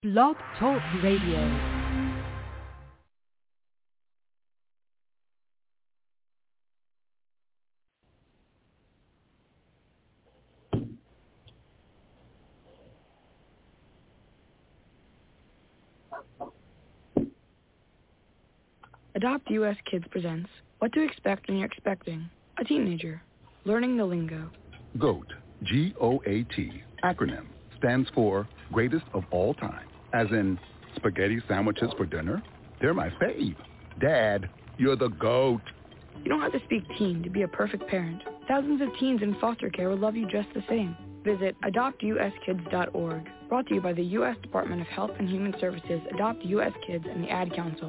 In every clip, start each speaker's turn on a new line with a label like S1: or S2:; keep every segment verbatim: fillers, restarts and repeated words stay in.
S1: Blog Talk Radio.
S2: Adopt U S Kids presents What to Expect When You're Expecting a Teenager, Learning the Lingo.
S3: GOAT, G O A T, acronym, stands for Greatest of All Time, as in spaghetti sandwiches for dinner? They're my fave. Dad, you're the GOAT.
S2: You don't have to speak teen to be a perfect parent. Thousands of teens in foster care will love you just the same. Visit adopt u s kids dot org. Brought to you by the U S Department of Health and Human Services, Adopt U S Kids, and the Ad Council.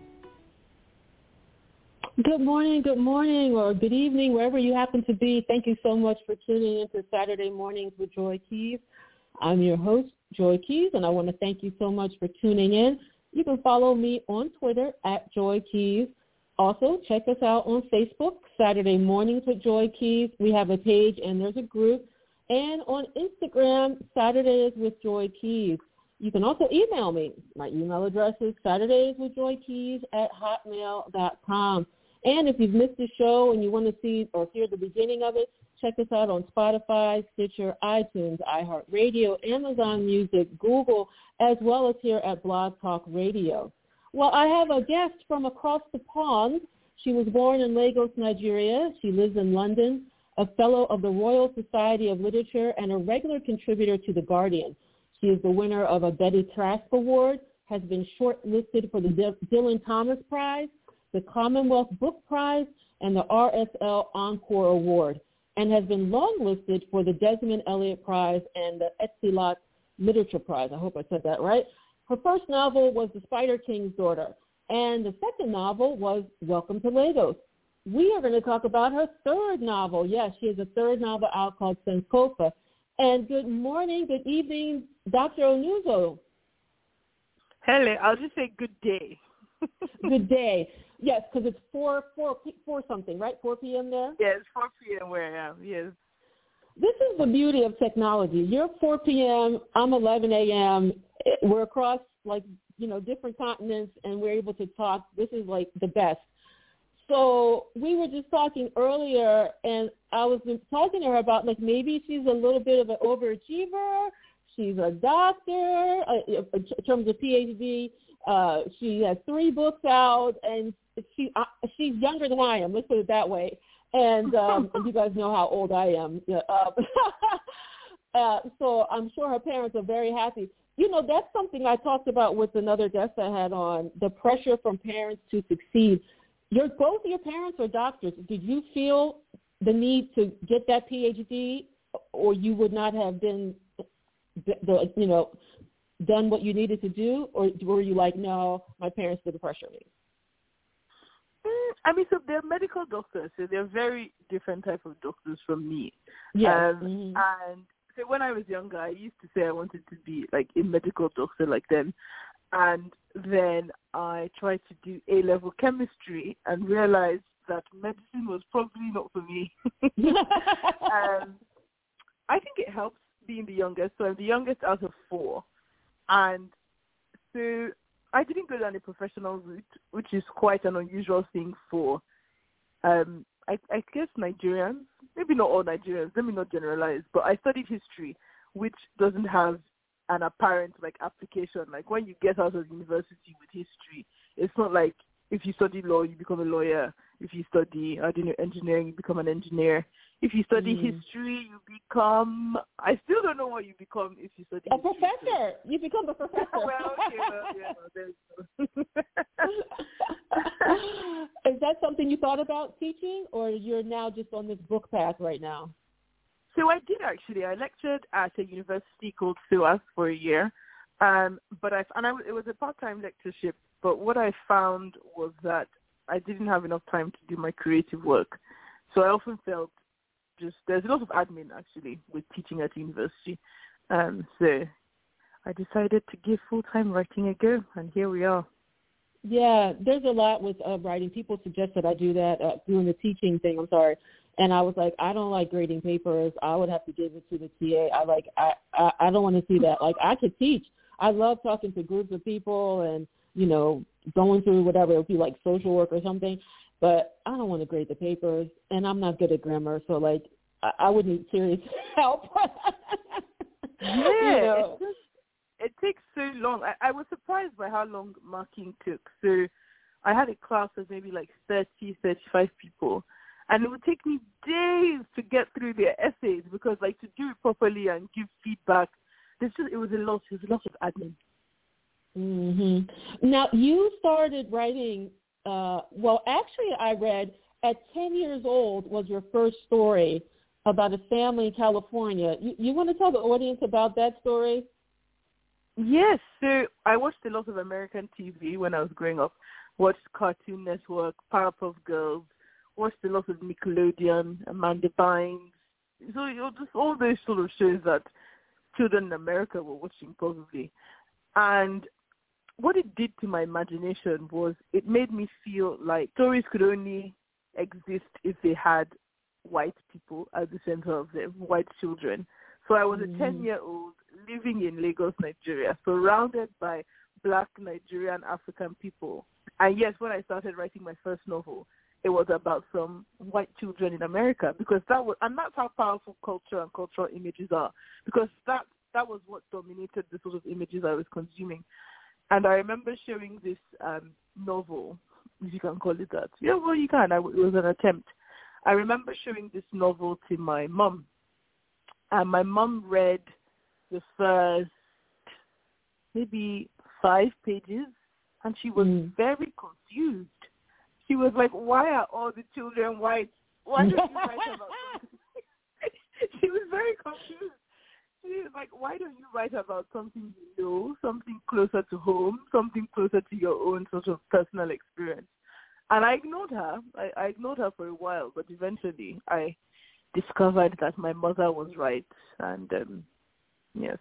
S4: Good morning, good morning, or good evening, wherever you happen to be. Thank you so much for tuning in to Saturday Mornings with Joy Keys. I'm your host, Joy Keys, and I want to thank you so much for tuning in. You can follow me on Twitter at Joy Keys. Also, check us out on Facebook, Saturday Mornings with Joy Keys. We have a page and there's a group. And on Instagram, Saturdays with Joy Keys. You can also email me. My email address is saturdayswithjoykeys at hotmail dot com. And if you've missed the show and you want to see or hear the beginning of it, check us out on Spotify, Stitcher, iTunes, iHeartRadio, Amazon Music, Google, as well as here at Blog Talk Radio. Well, I have a guest from across the pond. She was born in Lagos, Nigeria. She lives in London, a fellow of the Royal Society of Literature and a regular contributor to The Guardian. She is the winner of a Betty Trask Award, has been shortlisted for the D- Dylan Thomas Prize, the Commonwealth Book Prize, and the R S L Encore Award, and has been longlisted for the Desmond Elliott Prize and the Etzelot Literature Prize. I hope I said that right. Her first novel was The Spider King's Daughter, and the second novel was Welcome to Lagos. We are going to talk about her third novel. Yes, she has a third novel out called Sankofa. And good morning, good evening, Doctor Onuzo.
S5: Hello, I'll just say good day.
S4: Good day. Yes, because it's four, four, four something, right? four p.m. there?
S5: Yes, four p.m. where I am, yes.
S4: This is the beauty of technology. You're four p.m., I'm eleven a.m., we're across, like, you know, different continents, and we're able to talk. This is, like, the best. So we were just talking earlier, and I was talking to her about, like, maybe she's a little bit of an overachiever. She's a doctor uh, in terms of P H D. Uh, she has three books out, and she uh, she's younger than I am. Let's put it that way. And, um, and you guys know how old I am. Yeah, uh, uh, so I'm sure her parents are very happy. You know, that's something I talked about with another guest I had on, the pressure from parents to succeed. Your, both of your parents are doctors. Did you feel the need to get that P H D, or you would not have been, the, you know, done what you needed to do, or were you like, no, my parents didn't pressure me?
S5: Mm, I mean, so they're medical doctors, so they're very different type of doctors from me.
S4: Yes.
S5: Um,
S4: mm-hmm.
S5: And so when I was younger, I used to say I wanted to be like a medical doctor like them. And then I tried to do A-level chemistry and realized that medicine was probably not for me. um, I think it helps being the youngest. So I'm the youngest out of four. And so I didn't go down a professional route, which is quite an unusual thing for, um, I, I guess, Nigerians. Maybe not all Nigerians. Let me not generalize. But I studied history, which doesn't have an apparent like application. Like when you get out of university with history, it's not like if you study law, you become a lawyer. If you study, I don't know, engineering, you become an engineer. If you study mm. history, you become, I still don't know what you become if you study
S4: a
S5: history.
S4: professor. So. You become a professor.
S5: well, okay, well, yeah, well, there's
S4: Is that something you thought about teaching, or you're now just on this book path right now?
S5: So I did actually. I lectured at a university called SOAS for a year, um, but I and I, it was a part-time lectureship. But what I found was that I didn't have enough time to do my creative work, so I often felt just there's a lot of admin actually with teaching at university. Um, so I decided to give full-time writing a go, and here we are.
S4: Yeah, there's a lot with uh, writing. People suggest that I do that, uh, doing the teaching thing. I'm sorry. And I was like, I don't like grading papers. I would have to give it to the T A. I like, I, I, I don't want to see that. Like, I could teach. I love talking to groups of people and, you know, going through whatever, it would be like social work or something. But I don't want to grade the papers, and I'm not good at grammar, so, like, I, I would need serious help.
S5: Yeah,
S4: you know?
S5: it, just, it takes so long. I, I was surprised by how long marking took. So I had a class of maybe like thirty, thirty-five people, and it would take me days to get through their essays because, like, to do it properly and give feedback, there's just, it was a lot. It was a lot of admin.
S4: Mm-hmm. Now, you started writing, uh, well, actually I read at ten years old was your first story about a family in California. You, you want to tell the audience about that story?
S5: Yes. So I watched a lot of American T V when I was growing up, watched Cartoon Network, Powerpuff Girls, watched a lot of Nickelodeon, Amanda Bynes. So, you know, just all those sort of shows that children in America were watching probably. And what it did to my imagination was it made me feel like stories could only exist if they had white people at the center of them, white children. So I was a ten-year-old living in Lagos, Nigeria, surrounded by black Nigerian African people. And yes, when I started writing my first novel, it was about some white children in America, because that was, and that's how powerful culture and cultural images are, because that that was what dominated the sort of images I was consuming. And I remember showing this um, novel, if you can call it that. Yeah, well, you can. I, it was an attempt. I remember showing this novel to my mom, and my mom read the first maybe five pages, and she was mm. very confused. She was like, why are all the children white? Why don't you write about something? She was very confused. She was like, why don't you write about something you know, something closer to home, something closer to your own sort of personal experience? And I ignored her. I, I ignored her for a while, but eventually I discovered that my mother was right. And um, yes.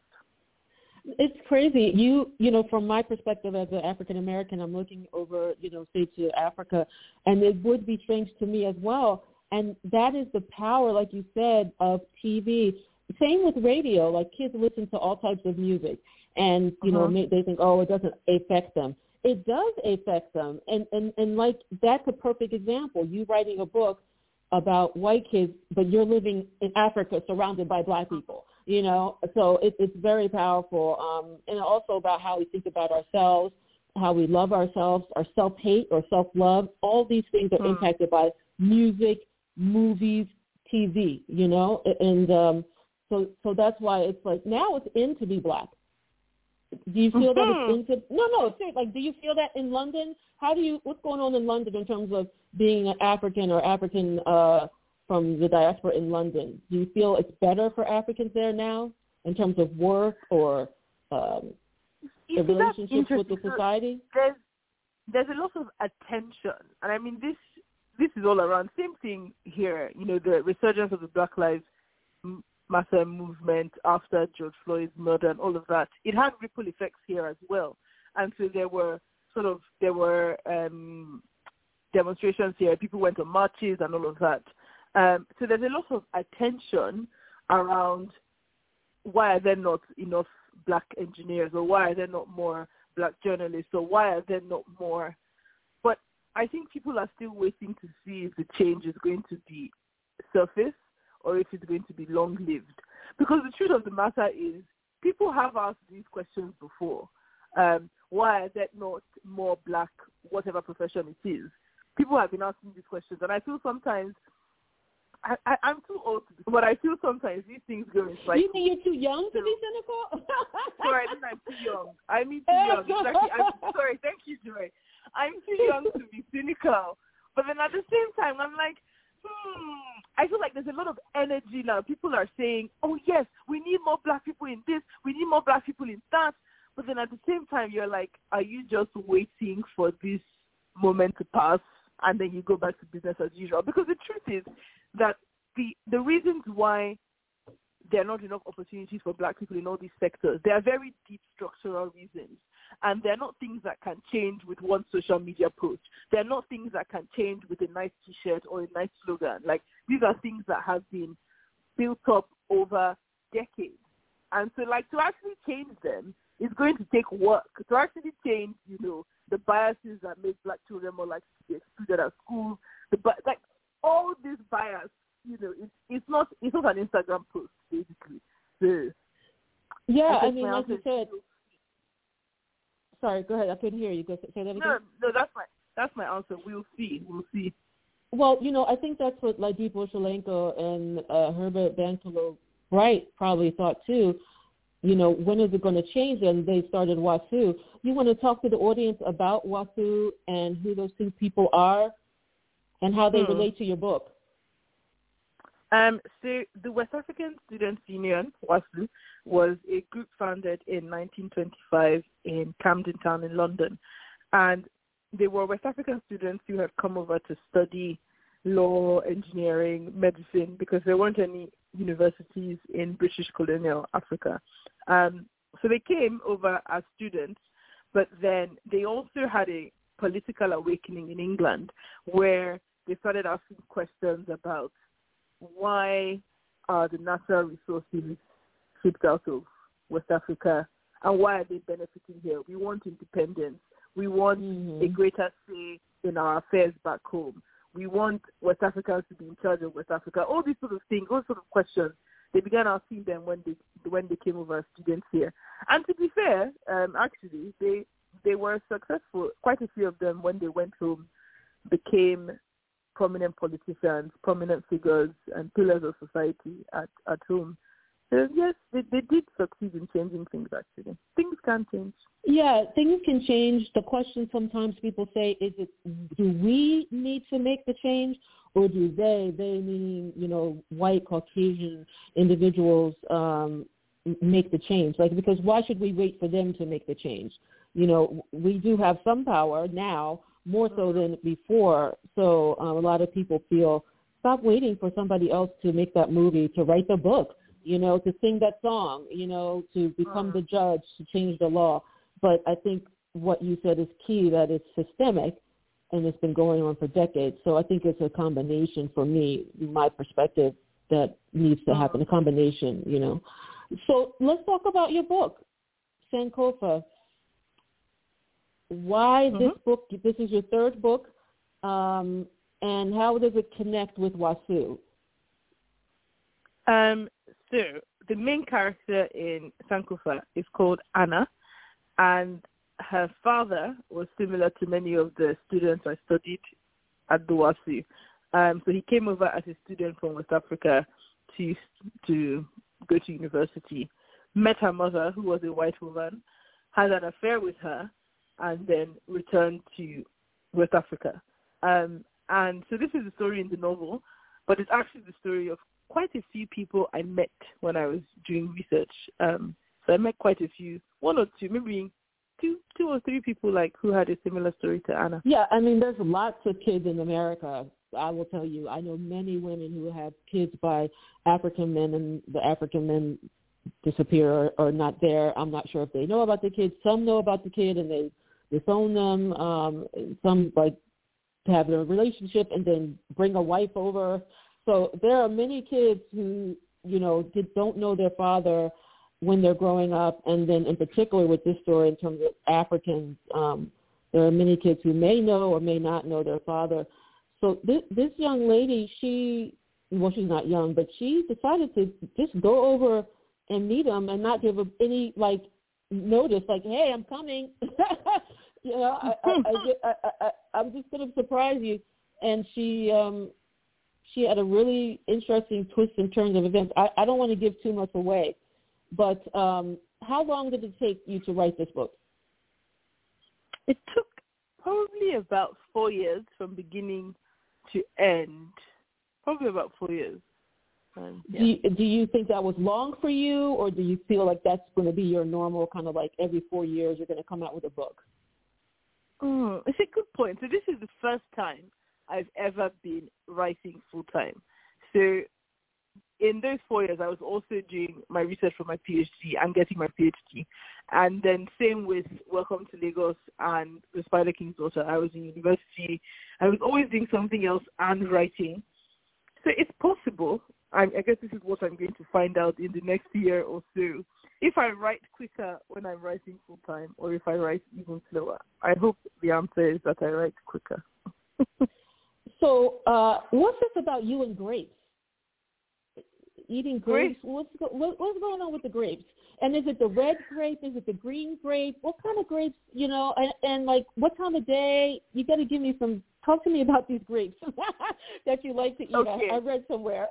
S4: It's crazy. You, you know, from my perspective as an African American, I'm looking over, you know, say to Africa, and it would be strange to me as well. And that is the power, like you said, of T V. Same with radio. Like, kids listen to all types of music, and you uh-huh. know, they think, oh, it doesn't affect them. It does affect them, and and and like, that's a perfect example. You writing a book about white kids, but you're living in Africa surrounded by black people. You know, so it, it's very powerful, um, and also about how we think about ourselves, how we love ourselves, our self-hate or self-love. All these things are mm. impacted by music, movies, T V. You know, and um, so so that's why it's like now it's in to be black. Do you feel mm-hmm. that it's into? No, no. It's like, do you feel that in London? How do you? What's going on in London in terms of being an African or African? Uh, from the diaspora in London? Do you feel it's better for Africans there now in terms of work or um, the relationships with the society?
S5: There's, there's a lot of attention. And I mean, this this is all around. Same thing here, you know, the resurgence of the Black Lives Matter movement after George Floyd's murder and all of that. It had ripple effects here as well. And so there were sort of, there were um, demonstrations here. People went on marches and all of that. Um, so there's a lot of attention around why are there not enough black engineers, or why are there not more black journalists, or why are there not more. But I think people are still waiting to see if the change is going to be surface or if it's going to be long-lived. Because the truth of the matter is people have asked these questions before. Um, why are there not more black, whatever profession it is? People have been asking these questions, and I feel sometimes I, I, I'm too old to do, but I feel sometimes these things go in cycles.
S4: You think you're too young to be cynical?
S5: Sorry, I mean I'm too young. I mean too young. Exactly. I'm sorry. Thank you, Joy. I'm too young to be cynical. But then at the same time, I'm like, hmm, I feel like there's a lot of energy now. People are saying, oh, yes, we need more black people in this. We need more black people in that. But then at the same time, you're like, are you just waiting for this moment to pass and then you go back to business as usual? Because the truth is that the the reasons why there are not enough opportunities for black people in all these sectors, they are very deep structural reasons. And they're not things that can change with one social media post. They're not things that can change with a nice T-shirt or a nice slogan. Like, these are things that have been built up over decades. And so, like, to actually change them, it's going to take work to actually change, you know, the biases that make black children more likely to be excluded at school. The like all this bias, you know, it's it's not it's not an Instagram post basically. So,
S4: yeah,
S5: I,
S4: I mean, like you said. Sorry, go ahead. I couldn't hear you. Go say that again.
S5: No, no, that's my that's my answer. We'll see. We'll see.
S4: Well, you know, I think that's what Ladeep Osholenko and uh, Herbert Bantolo Bright probably thought too. You know, when is it going to change? And they started WASU. You want to talk to the audience about WASU and who those two people are and how they hmm. relate to your book?
S5: Um, so the West African Students Union, WASU, was a group founded in nineteen twenty-five in Camden Town in London. And they were West African students who had come over to study law, engineering, medicine, because there weren't any universities in British colonial Africa. Um, so they came over as students, but then they also had a political awakening in England where they started asking questions about why are the natural resources shipped out of West Africa and why are they benefiting here? We want independence. We want mm-hmm. a greater say in our affairs back home. We want West Africans to be in charge of West Africa. All these sort of things, all sort of questions, they began asking them when they when they came over as students here. And to be fair, um, actually, they they were successful. Quite a few of them, when they went home, became prominent politicians, prominent figures, and pillars of society at, at home. So yes, they, they did succeed in changing things, actually. Things can change.
S4: Yeah, things can change. The question sometimes people say is, it, do we need to make the change, or do they, they mean, you know, white Caucasian individuals um, make the change? Like, because why should we wait for them to make the change? You know, we do have some power now, more so than before. So um, a lot of people feel, stop waiting for somebody else to make that movie, to write the book, you know, to sing that song, you know, to become the judge, to change the law. But I think what you said is key, that it's systemic and it's been going on for decades. So I think it's a combination for me, my perspective, that needs to happen, a combination, you know. So let's talk about your book, Sankofa. Why mm-hmm. this book? This is your third book, um, and how does it connect with WASU?
S5: Um, so the main character in Sankofa is called Anna, and her father was similar to many of the students I studied at the WASU. Um, so he came over as a student from West Africa to to go to university, met her mother, who was a white woman, had an affair with her, and then returned to West Africa. Um, and so this is the story in the novel, but it's actually the story of quite a few people I met when I was doing research. Um, so I met quite a few, one or two, maybe two, two or three people like who had a similar story to Anna.
S4: Yeah, I mean, there's lots of kids in America. I will tell you, I know many women who have kids by African men, and the African men disappear or, or not there. I'm not sure if they know about the kids. Some know about the kid and they disown them. Um, some like to have a relationship and then bring a wife over. So there are many kids who, you know, did, don't know their father when they're growing up. And then in particular with this story in terms of Africans, um, there are many kids who may know or may not know their father. So this, this young lady, she, well, she's not young, but she decided to just go over and meet him and not give him any, like, notice, like, hey, I'm coming. you know, I, I, I, I, I, I'm just going to surprise you. And she um, she had a really interesting twist in terms of events. I, I don't want to give too much away, but um, how long did it take you to write this book?
S5: It took probably about four years from beginning to end, probably about four years. Um, yeah.
S4: Do you, do you think that was long for you, or do you feel like that's going to be your normal kind of like every four years you're going to come out with a book?
S5: Mm, it's a good point. So this is the first time I've ever been writing full time. So in those four years, I was also doing my research for my PhD and getting my PhD. And then same with Welcome to Lagos and The Spider King's Daughter. I was in university. I was always doing something else and writing. So it's possible. I, I guess this is what I'm going to find out in the next year or so. if I write quicker when I'm writing full time, or if I write even slower. I hope the answer is that I write quicker.
S4: So, uh, what's this about you and grapes? Eating grapes?
S5: Grapes?
S4: What's go- what, what's going on with the grapes? And is it the red grape? Is it the green grape? What kind of grapes? You know, and, and like what time of day? You got to give me some. Talk to me about these grapes that you like to eat.
S5: Okay.
S4: I, I read somewhere.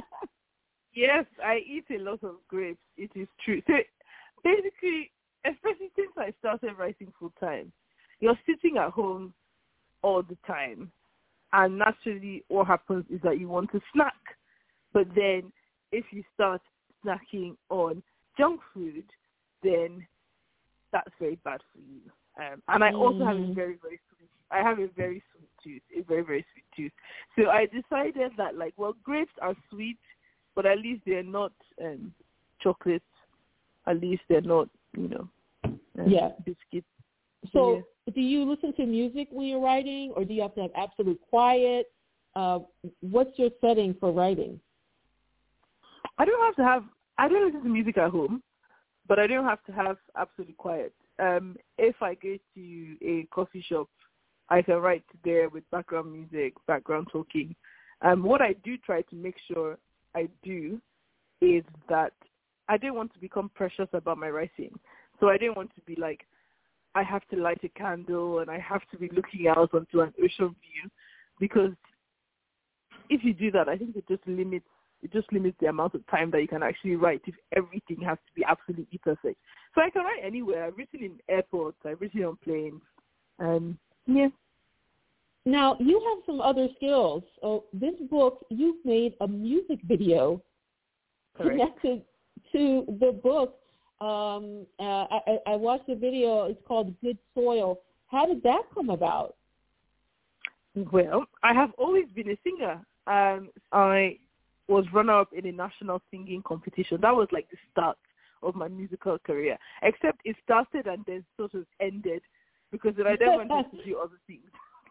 S5: Yes, I eat a lot of grapes. It is true. So basically, especially since I started writing full time, you're sitting at home all the time, and naturally, what happens is that you want to snack. But then, if you start snacking on junk food, then that's very bad for you. Um, and I also have a very, very sweet. I have a very sweet tooth, a very, very sweet tooth. So I decided that, like, well, grapes are sweet, but at least they're not um, chocolates. At least they're not, you know, um,
S4: yeah,
S5: biscuits.
S4: So,
S5: yeah.
S4: Do you listen to music when you're writing, or do you have to have absolute quiet? Uh, what's your setting for writing?
S5: I don't have to have. I don't listen to music at home, but I don't have to have absolutely quiet. Um, if I go to a coffee shop, I can write there with background music, background talking. Um, what I do try to make sure I do is that I don't want to become precious about my writing. So I don't want to be like, I have to light a candle and I have to be looking out onto an ocean view, because if you do that, I think it just limits it just limits the amount of time that you can actually write if everything has to be absolutely perfect. So I can write anywhere. I've written in airports. I've written on planes. Um, yeah.
S4: Now, you have some other skills. So this book, you've made a music video
S5: Correct.
S4: connected to the book. Um, uh, I, I watched the video. It's called Good Soil. How did that come about?
S5: Well, I have always been a singer. Um, I was runner-up in a national singing competition. That was like the start of my musical career, except it started and then sort of ended because then I then went on to do other things.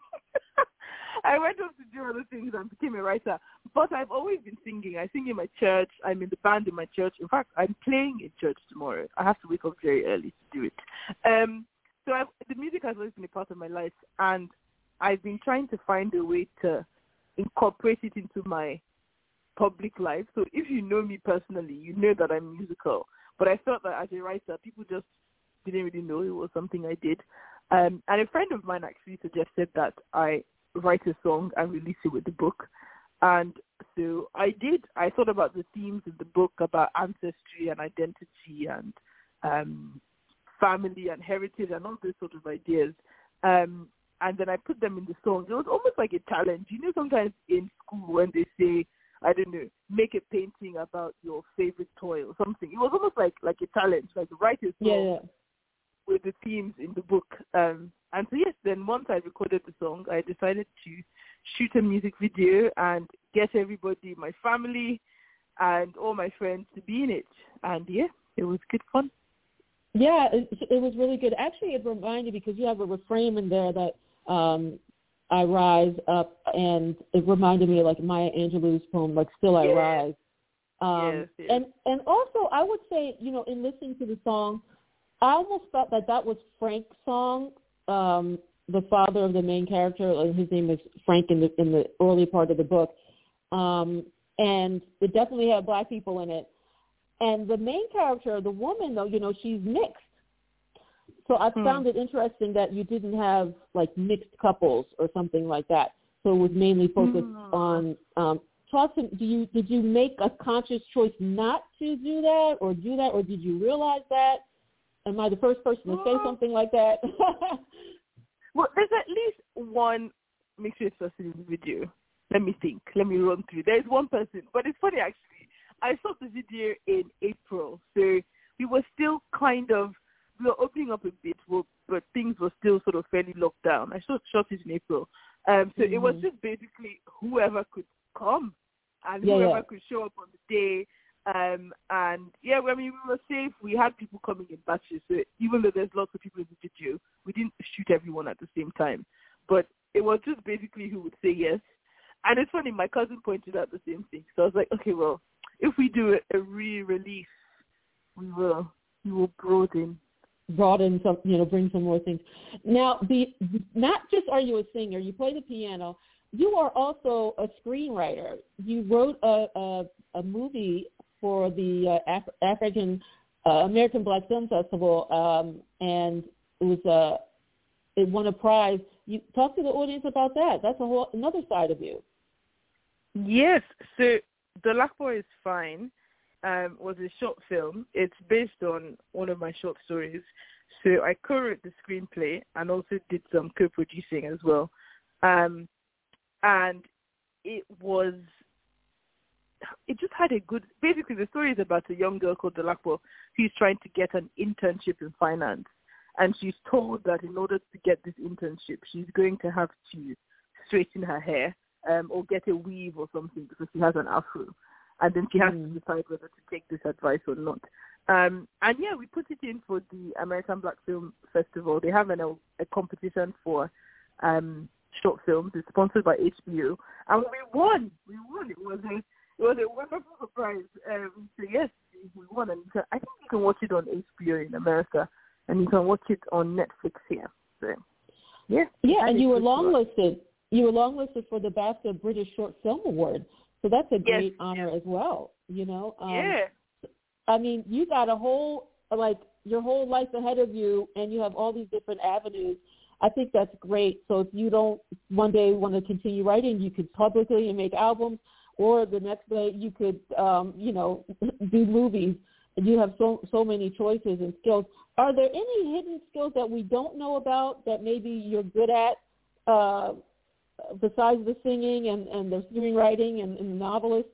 S5: I went on to do other things and became a writer. But I've always been singing. I sing in my church. I'm in the band in my church. In fact, I'm playing in church tomorrow. I have to wake up very early to do it. Um, so I've, the music has always been a part of my life, and I've been trying to find a way to incorporate it into my public life. So if you know me personally, you know that I'm musical. But I thought that as a writer, people just didn't really know it was something I did. Um, and a friend of mine actually suggested that I write a song and release it with the book. And so I did. I thought about the themes in the book about ancestry and identity and um, family and heritage and all those sort of ideas. Um, and then I put them in the song. It was almost like a challenge. You know, sometimes in school when they say, I don't know, make a painting about your favorite toy or something. It was almost like, like a challenge, like write a song
S4: Yeah, yeah.
S5: with the themes in the book. Um, and so, yes, then once I recorded the song, I decided to shoot a music video and get everybody, my family and all my friends to be in it. And, yeah, it was good fun.
S4: Yeah, it, it was really good. Actually, it reminded me, because you have a refrain in there that um, I rise up, and it reminded me of like Maya Angelou's poem, like Still I
S5: Yes.
S4: Rise. Um,
S5: yes, yes.
S4: And and also, I would say, you know, in listening to the song, I almost thought that that was Frank's song, um, the father of the main character. His name is Frank in the in the early part of the book, um, and it definitely had black people in it. And the main character, the woman, though, you know, she's mixed. So I
S5: Hmm.
S4: found it interesting that you didn't have like mixed couples or something like that. So it was mainly focused
S5: Hmm.
S4: on. Um, talk to, do you did you make a conscious choice not to do that, or do that, or did you realize that? Am I the first person to say something like that?
S5: Well, there's at least one mixed race person in the video. Let me think. Let me run through. There's one person, but it's funny actually. I saw the video in April, so we were still kind of we were opening up a bit, but things were still sort of fairly locked down. I shot shot it in April, um, so
S4: mm-hmm.
S5: it was just basically whoever could come and
S4: yeah,
S5: whoever
S4: yeah.
S5: could show up on the day. Um, and yeah, I mean, we were safe. We had people coming in batches. So even though there's lots of people in the video, we didn't shoot everyone at the same time. But it was just basically who would say yes. And it's funny, my cousin pointed out the same thing. So I was like, okay, well, if we do a, a re-release, we will he will broaden.
S4: Broaden some, you know, bring some more things. Now, the not just are you a singer, you play the piano, you are also a screenwriter. You wrote a a, a movie for the uh, Af- African uh, American Black Film Festival, um, and it was a it won a prize. You talk to the audience about that. That's a whole another side of you.
S5: Yes. So The Black Boy is Fine um, was a short film. It's based on one of my short stories. So I co-wrote the screenplay and also did some co-producing as well. Um, and it was, it just had a good, basically the story is about a young girl called Dolapo who's trying to get an internship in finance. And she's told that in order to get this internship, she's going to have to straighten her hair um, or get a weave or something because she has an afro. And then she has mm. to decide whether to take this advice or not. Um, and, yeah, we put it in for the American Black Film Festival. They have an, a, a competition for um, short films. It's sponsored by H B O. And we won. We won. It was a, it was a wonderful surprise. Um, so, yes, we won. And I think you can watch it on H B O in America. And you can watch it on Netflix here. So, yeah.
S4: Yeah, and you were longlisted. You were longlisted for the BAFTA British Short Film Award. So that's a great
S5: yes.
S4: honor as well, you know. Um,
S5: yeah.
S4: I mean, you got a whole, like, your whole life ahead of you, and you have all these different avenues. I think that's great. So if you don't one day want to continue writing, you could publicly and make albums, or the next day you could, um, you know, do movies. You have so so many choices and skills. Are there any hidden skills that we don't know about that maybe you're good at, uh, besides the singing and, and the screenwriting and, and the novelist?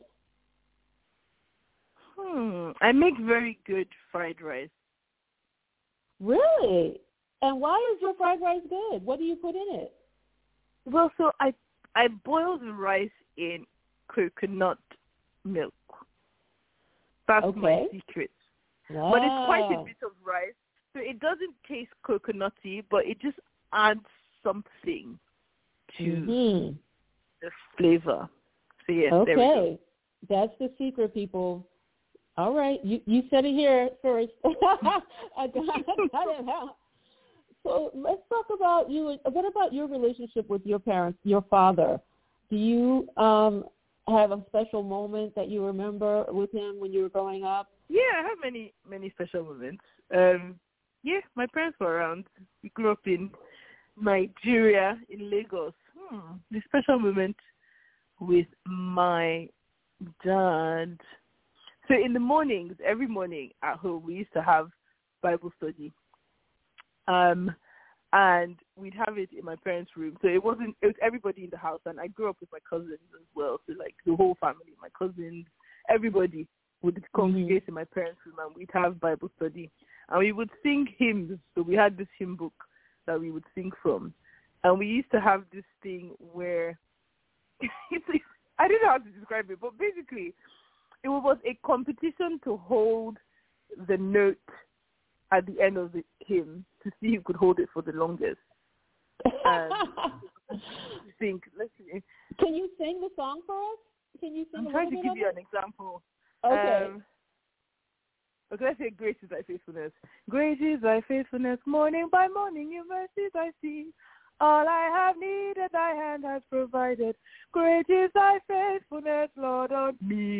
S5: Hmm. I make very good fried rice.
S4: Really? And why is your fried rice good? What do you put in it?
S5: Well, so I I boil the rice in coconut milk. That's
S4: okay.
S5: my secret.
S4: Wow.
S5: But it's quite a bit of rice. So it doesn't taste coconutty, but it just adds something to
S4: mm-hmm.
S5: the flavor. So, yes,
S4: okay.
S5: there we go.
S4: That's the secret, people. All right. You you said it here first. I got, I got it out. So let's talk about you. What about your relationship with your parents, your father? Do you um, have a special moment that you remember with him when you were growing up?
S5: Yeah, I have many, many special moments. Um, yeah, my parents were around. We grew up in Nigeria, in Lagos. Hmm, the special moment with my dad. So in the mornings, every morning at home, we used to have Bible study. Um, and we'd have it in my parents' room. So it wasn't, it was everybody in the house. And I grew up with my cousins as well. So like the whole family, my cousins, everybody would congregate mm-hmm. in my parents' room and we'd have Bible study. And we would sing hymns. So we had this hymn book that we would sing from. And we used to have this thing where, it's, I don't know how to describe it, but basically it was a competition to hold the note at the end of the hymn to see who could hold it for the longest. And think, let's see.
S4: Can you sing the song for us? Can you sing
S5: I'm
S4: a
S5: trying to
S4: little
S5: give
S4: bit
S5: you
S4: of
S5: an example.
S4: Okay.
S5: Um, okay, let's say, great is thy faithfulness. Great is thy faithfulness, morning by morning your mercies I see. All I have needed thy hand has provided. Great is thy faithfulness, Lord, on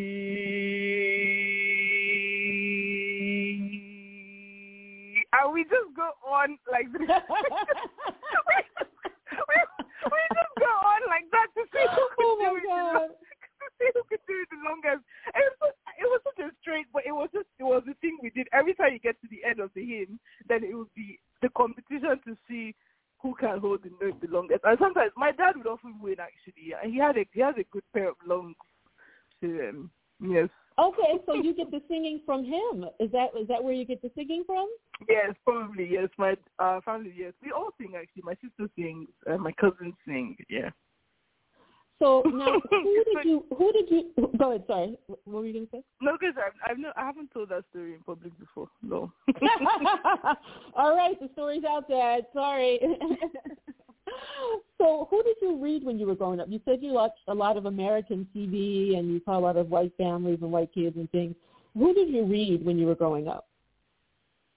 S5: me. And we just go on like this. we, just, we, we, we just go on like that to see who could
S4: oh
S5: do
S4: my
S5: it.
S4: God.
S5: To see who could do it the longest. It was, it was such a straight, but it was just it was the thing we did. Every time you get to the end of the hymn, then it would be the competition to see who can hold the note the longest. And sometimes my dad would often win. Actually, he had a he has a good pair of lungs. To um, yes.
S4: Okay, so you get the singing from him. Is that is that where you get the singing from?
S5: Yes, probably. Yes, my uh, family. Yes, we all sing actually. My sister sings. Uh, my cousins sing. Yeah.
S4: So now, who did you? Who did you? Go ahead. Sorry, what were you going to say?
S5: No, because I've, I've no, I haven't told that story in public before. No.
S4: All right, the story's out there. Sorry. So, who did you read when you were growing up? You said you watched a lot of American T V and you saw a lot of white families and white kids and things. Who did you read when you were growing up?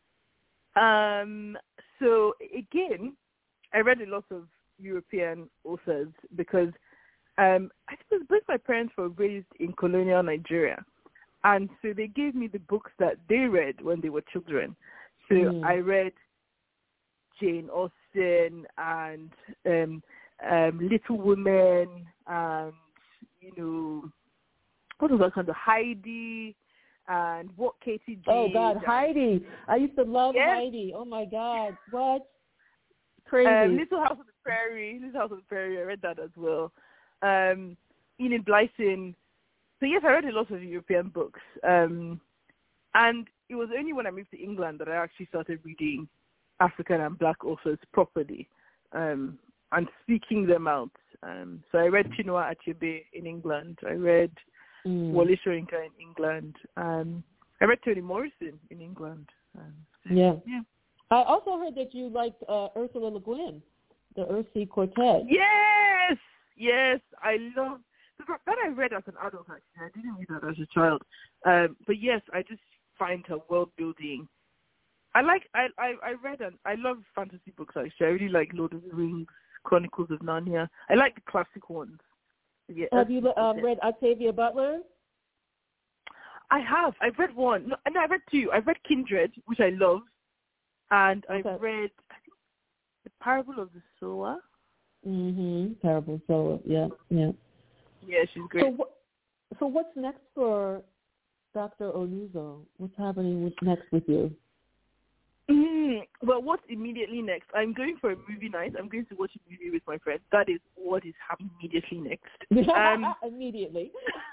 S5: Um, so again, I read a lot of European authors because um, I suppose both my parents were raised in colonial Nigeria. And so they gave me the books that they read when they were children. So mm. I read Jane Austen and um, um, Little Women and, you know, what was that kind of Heidi and what Katie did.
S4: Oh, God,
S5: and,
S4: Heidi. I used to love
S5: yes.
S4: Heidi. Oh, my God. What? Crazy.
S5: Um, Little House on the Prairie. Little House on the Prairie. I read that as well. Um, Enid Blyton. So, yes, I read a lot of European books. Um, and it was only when I moved to England that I actually started reading African and Black authors properly um, and speaking them out. Um, so I read Chinua Achebe in England. I read mm. Wole Soyinka in England. Um, I read Toni Morrison in England. Um,
S4: yeah.
S5: yeah.
S4: I also heard that you liked uh, Ursula Le Guin, the Earthsea Quartet.
S5: Yes! Yes, I love that. I read as an adult, actually. I didn't read that as a child. Um, but yes, I just find her world building. I like, I, I, I read and I love fantasy books, actually. I really like Lord of the Rings, Chronicles of Narnia. I like the classic ones. Yeah,
S4: have you um, read Octavia Butler?
S5: I have. I've read one. No, no, I've read two. I've read Kindred, which I love. And okay. I've read, I think, The Parable of the Sower.
S4: Mm-hmm. Parable of the Sower, yeah, yeah.
S5: Yeah, she's great.
S4: So, wh- so what's next for Doctor Onuzo? What's happening with, next with you?
S5: Mm, well, what's immediately next? I'm going for a movie night. I'm going to watch a movie with my friends. That is what is happening immediately next. Um,
S4: immediately.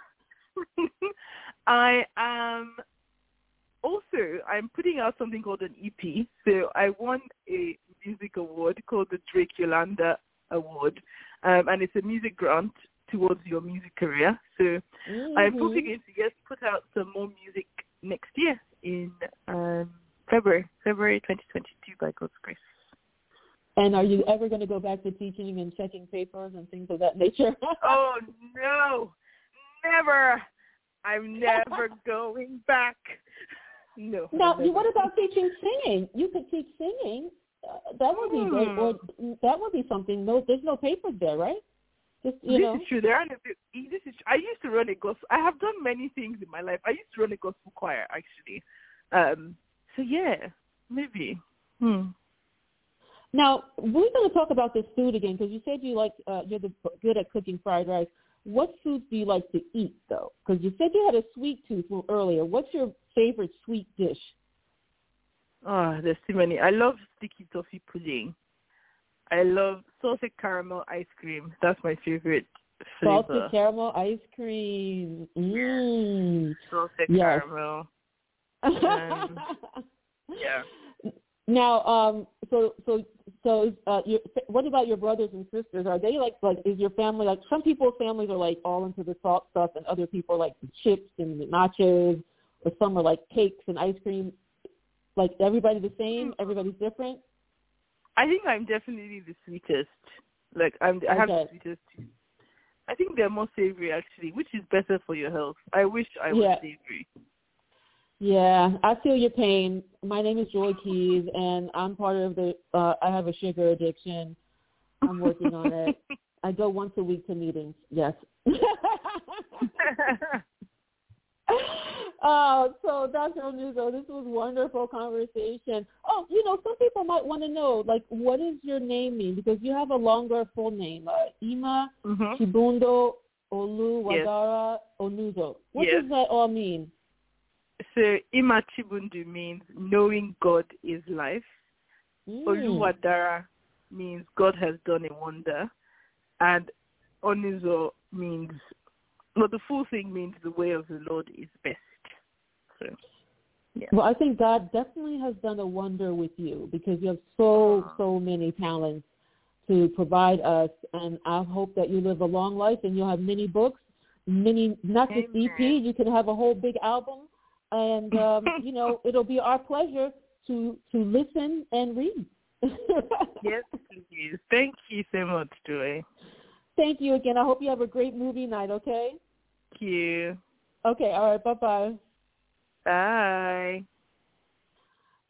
S5: I am also, I'm putting out something called an E P. So I won a music award called the Drake Yolanda Award. Um, and it's a music grant towards your music career. So mm-hmm. I'm probably going to yes, put out some more music next year in um, February, February twenty twenty-two by God's grace.
S4: And are you ever going to go back to teaching and checking papers and things of that nature?
S5: Oh, no, never. I'm never going back. No.
S4: Now, what about teaching singing? You could teach singing. Uh, that would be mm. great. Or that would be something. No, there's no papers there, right? Just, you
S5: this
S4: know.
S5: is true. There are no, this is. I used to run a gospel. I have done many things in my life. I used to run a gospel choir, actually. Um, so yeah, maybe. Hmm.
S4: Now we're going to talk about this food again because you said you like uh, you're the, good at cooking fried rice. What foods do you like to eat though? Because you said you had a sweet tooth earlier. What's your favorite sweet dish?
S5: Oh, there's too many. I love sticky toffee pudding. I love salted caramel ice cream. That's my favorite flavor.
S4: Salted caramel ice cream. Mmm.
S5: Salted
S4: yes.
S5: caramel. Um, yeah.
S4: Now, um, so so so, uh, your, what about your brothers and sisters? Are they like like is your family like some people's families are like all into the salt stuff, and other people like the chips and the nachos, or some are like cakes and ice cream. Like everybody the same, everybody's different.
S5: I think I'm definitely the sweetest. Like I'm, I have
S4: okay.
S5: the sweetest too. I think they're more savory actually, which is better for your health. I wish I was
S4: yeah.
S5: savory.
S4: Yeah, I feel your pain. My name is Joy Keys, and I'm part of the. Uh, I have a sugar addiction. I'm working on it. I go once a week to meetings. Yes. uh, so Doctor Onuzo, this was wonderful conversation. Oh, you know, some people might want to know, like, what does your name mean? Because you have a longer full name, uh, Ima mm-hmm. Chibundo Oluwadara yes. Onuzo. What yes. does that all mean?
S5: So Ima Chibundu means knowing God is life. Mm. Oluwadara means God has done a wonder. And Onuzo means, well, the full thing means the way of the Lord is best. So, yeah.
S4: Well, I think God definitely has done a wonder with you because you have so, uh, so many talents to provide us. And I hope that you live a long life and you'll have many books, many, not just
S5: Amen.
S4: E P, you can have a whole big album. And, um, you know, it'll be our pleasure to to listen and read.
S5: Yes, please. Thank you so much, Joy.
S4: Thank you again. I hope you have a great movie night, okay?
S5: Thank you.
S4: Okay, all right. Bye-bye.
S5: Bye.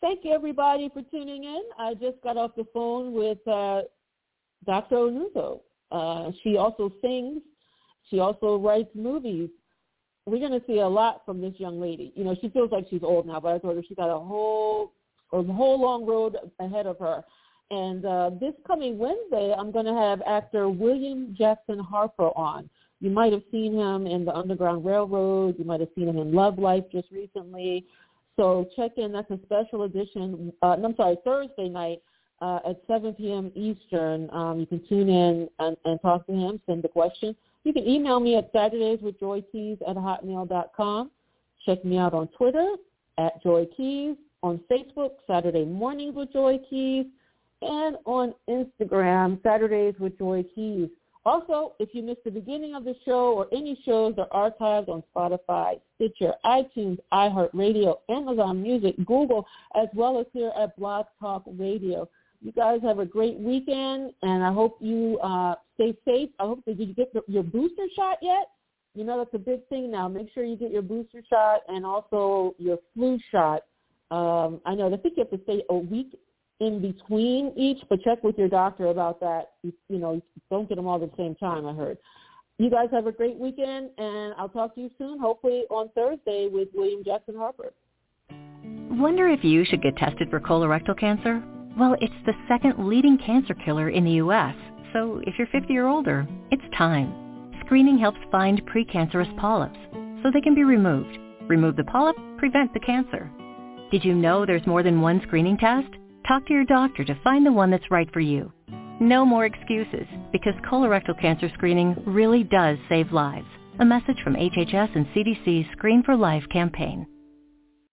S4: thank you, everybody, for tuning in. I just got off the phone with uh, Doctor Onuzo. Uh, she also sings. She also writes movies. We're going to see a lot from this young lady. You know, she feels like she's old now, but I told her she's got a whole, a whole long road ahead of her. And uh, this coming Wednesday, I'm going to have actor William Jackson Harper on. You might have seen him in the Underground Railroad. You might have seen him in Love Life just recently. So check in. That's a special edition. Uh, I'm sorry, Thursday night uh, at seven p.m. Eastern. Um, you can tune in and, and talk to him, send the question. You can email me at Saturdays with Joy Keys at hotmail dot com. Check me out on Twitter at Joy Keys, on Facebook, Saturday Mornings with Joy Keys, and on Instagram, Saturdays with Joy Keys. Also, if you missed the beginning of the show or any shows, they're archived on Spotify, Stitcher, iTunes, iHeartRadio, Amazon Music, Google, as well as here at Blog Talk Radio. You guys have a great weekend, and I hope you uh, stay safe. I hope that did you get your booster shot yet? You know, that's a big thing now. Make sure you get your booster shot and also your flu shot. Um, I know, I think you have to stay a week in between each, but check with your doctor about that. You, you know, don't get them all at the same time, I heard. You guys have a great weekend, and I'll talk to you soon, hopefully on Thursday with William Jackson Harper.
S1: Wonder if you should get tested for colorectal cancer? Well, it's the second leading cancer killer in the U S, so if you're fifty or older, it's time. Screening helps find precancerous polyps, so they can be removed. Remove the polyp, prevent the cancer. Did you know there's more than one screening test? Talk to your doctor to find the one that's right for you. No more excuses, because colorectal cancer screening really does save lives. A message from H H S and C D C's Screen for Life campaign.